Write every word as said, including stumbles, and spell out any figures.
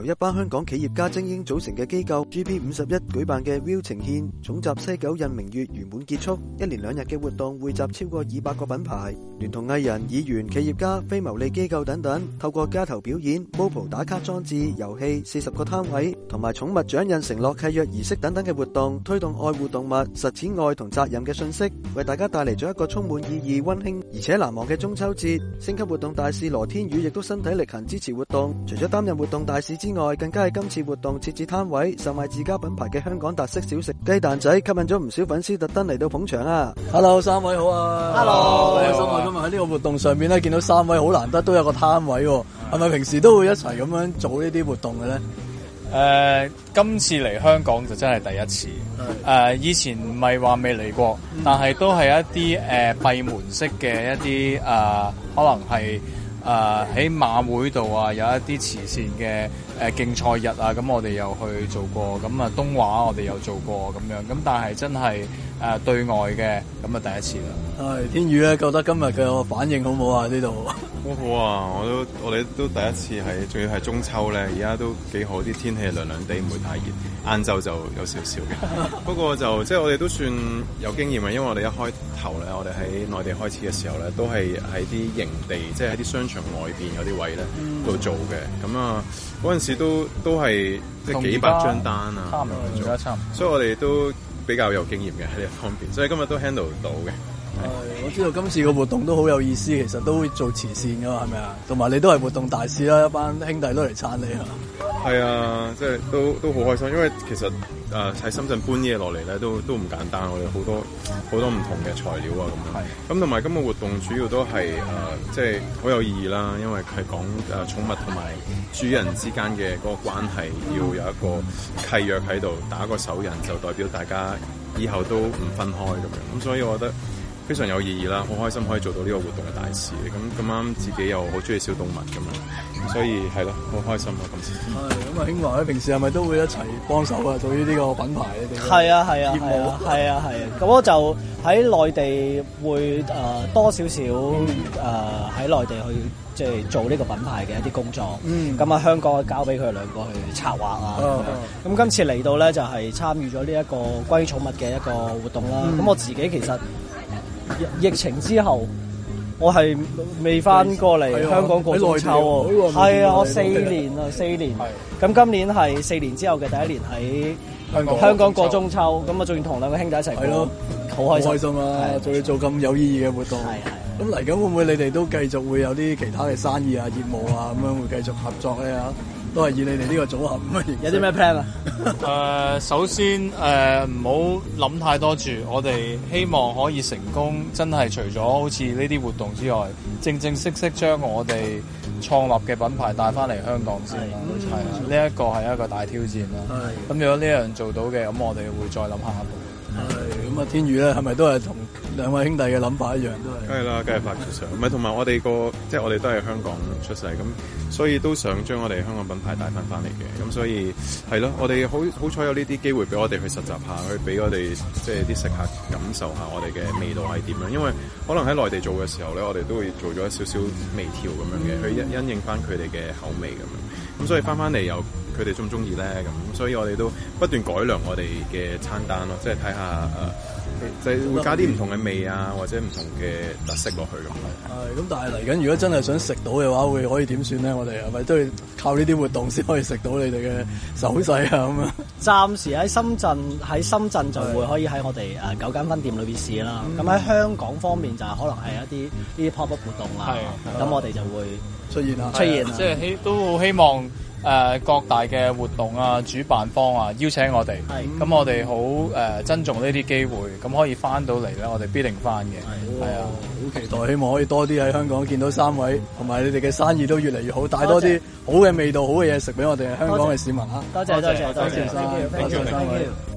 一班香港企業家精英組成嘅機構 G B 五十一舉辦嘅 View 呈獻總集西九印明月圓滿結束，一連兩日嘅活動匯集超過二百個品牌，聯同藝人、議員、企業家、非牟利機構等等，透過街頭表演、mobile 打卡裝置、遊戲、四十個攤位同埋寵物掌印承諾契約儀式等等嘅活動，推動愛護動物、實踐愛同責任嘅信息，為大家帶嚟咗一個充滿意義、溫馨而且難忘嘅中秋節。星級活動大使羅天宇亦都身體力行支持活動，除咗擔任活動大使之外，更加係今次活動設置攤位售賣自家品牌嘅香港特色小食雞蛋仔，吸引咗唔少粉絲特登嚟到捧場啊。 Hello， 三位好啊。 Hello， 開心啊！今日喺呢個活動上面咧，見到三位好難得都有個攤位喎，係咪平時都會一齊咁樣做呢啲活動嘅咧？ 誒、呃，今次嚟香港就真係第一次。誒、呃，以前唔係話未嚟過，嗯、但係都係一啲誒閉門式嘅一啲誒、呃，可能係誒喺馬會度啊，有一啲慈善嘅誒競賽日啊，咁我哋又去做過。咁啊，東華我哋有做過咁樣。咁但係真係誒、呃、對外嘅，咁啊第一次啦。 係天宇咧，覺得今日嘅反應好唔好啊？呢度好好啊！我都我哋都第一次係，仲要係中秋咧，而家都幾好，啲天氣涼涼地，唔會太熱。晏晝就有少少嘅，不過就即係我哋都算有經驗啊，因為我哋一開頭咧，我哋喺內地開始嘅時候咧，都係喺啲營地，即係喺啲商場外邊嗰啲位咧度做嘅。咁啊，嗰陣時都都係即係幾百張單啊， 差唔多，而家差唔多， 所以我哋都比較有經驗嘅喺呢一方面，所以今日都 handle 到嘅。 係，我知道今次個活動都好有意思，其實都會做慈善噶嘛，係咪啊？同埋你都係活動大使啦，一班兄弟都嚟撐你啊！ 係啊，即係都都好開心，因為其實誒喺、呃、深圳搬嘢落嚟咧，都都唔簡單，我哋好多好多唔同嘅材料啊咁樣。咁同埋今個活動主要都係誒、呃，即係好有意義啦，因為係講誒寵物同埋主人之間嘅嗰個關係，要有一個契約喺度，打個手印就代表大家以後都唔分開咁樣。咁所以我覺得非常有意義啦，好開心可以做到呢個活動嘅大使。咁咁啱自己又好中意小動物咁樣，所以係咯，好開心啊今次。 係咁啊，興華咧平時係咪都會一齊幫手啊？做呢啲個品牌嘅係啊係啊係啊係啊係啊，咁我就喺內地會誒、呃、多少少誒喺內地去即係做呢個品牌嘅一啲工作。嗯，咁啊香港交俾佢哋兩個去策劃啊。咁、哦哦、今次嚟到咧就係、是、參與咗呢一個關於寵物嘅一個活動啦。咁、嗯、我自己其實疫情之後，我係未翻過嚟香港過中秋喎。係啊，我四年啊，四年。咁今年係四年之後嘅第一年喺香港香港過中秋，咁啊仲要同兩個兄弟一齊過，好開心。開心啊！仲要做咁有意義嘅活動。係係。咁嚟緊會唔會你哋都繼續會有啲其他嘅生意啊、業務啊咁樣會繼續合作咧？都係以你哋呢個組合咁嘅形式。有啲咩 plan 啊？ 誒、呃，首先誒唔好諗太多住，我哋希望可以成功，真係除咗好似呢啲活動之外，正正式式將我哋創立嘅品牌帶翻嚟香港先啦。係啊，呢一個係一個大挑戰啦。咁如果呢樣做到嘅，咁我哋會再諗下一步。 係咁啊，天宇咧係咪都係同兩位兄弟嘅諗法一樣？都係。梗係啦，梗係發住上。唔係同埋我哋個即係我哋都係香港出世咁。所以都想將我哋香港品牌帶翻翻嚟嘅，咁所以係咯，我哋好好彩有呢啲機會俾我哋去實習下，去俾我哋即係啲食客感受下我哋嘅味道係點樣。因為可能喺內地做嘅時候咧，我哋都會做咗一少少微調咁樣嘅，去因因應翻佢哋嘅口味咁樣。咁所以翻翻嚟又佢哋中唔中意咧？咁所以我哋都不斷改良我哋嘅餐單咯，即係睇下誒。呃就係會加啲唔同嘅味啊，或者唔同嘅特色落去咁。 係咁，但係嚟緊如果真係想食到嘅話，會可以點算咧？我哋係咪都要靠呢啲活動先可以食到你哋嘅手勢啊？咁啊？暫時喺深圳，喺深圳就會可以喺我哋誒九間分店裏邊試啦。咁喺、嗯、香港方面就可能係一啲呢啲 pop up 活動啊。咁我哋就會出現啦，出現啦。即係希都好希望。誒、呃、各大嘅活動啊，主辦方啊邀請我哋，咁、嗯、我哋好誒珍重呢啲機會，咁可以翻到嚟咧，我哋必定翻嘅，係啊，好期待，希望可以多啲喺香港見到三位，同埋你哋嘅生意都越嚟越好，帶多啲好嘅味道、好嘅嘢食俾我哋香港嘅市民啊！多謝多謝多謝，多謝三位，多謝三位。